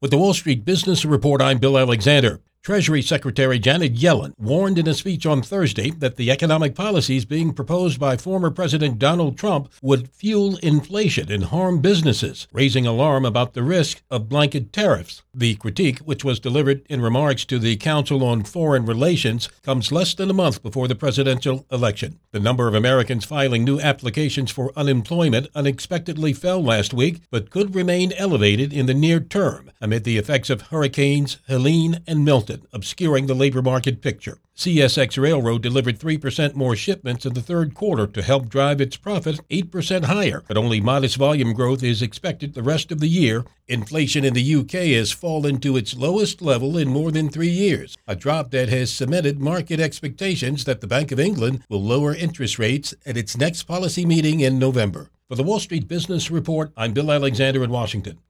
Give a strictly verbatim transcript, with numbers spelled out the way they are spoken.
With the Wall Street Business Report, I'm Bill Alexander. Treasury Secretary Janet Yellen warned in a speech on Thursday that the economic policies being proposed by former President Donald Trump would fuel inflation and harm businesses, raising alarm about the risk of blanket tariffs. The critique, which was delivered in remarks to the Council on Foreign Relations, comes less than a month before the presidential election. The number of Americans filing new applications for unemployment unexpectedly fell last week, but could remain elevated in the near term amid the effects of Hurricanes Helene and Milton, obscuring the labor market picture. C S X Railroad delivered three percent more shipments in the third quarter to help drive its profit eight percent higher, but only modest volume growth is expected the rest of the year. Inflation in the U K has fallen to its lowest level in more than three years, a drop that has cemented market expectations that the Bank of England will lower interest rates at its next policy meeting in November. For the Wall Street Business Report, I'm Bill Alexander in Washington.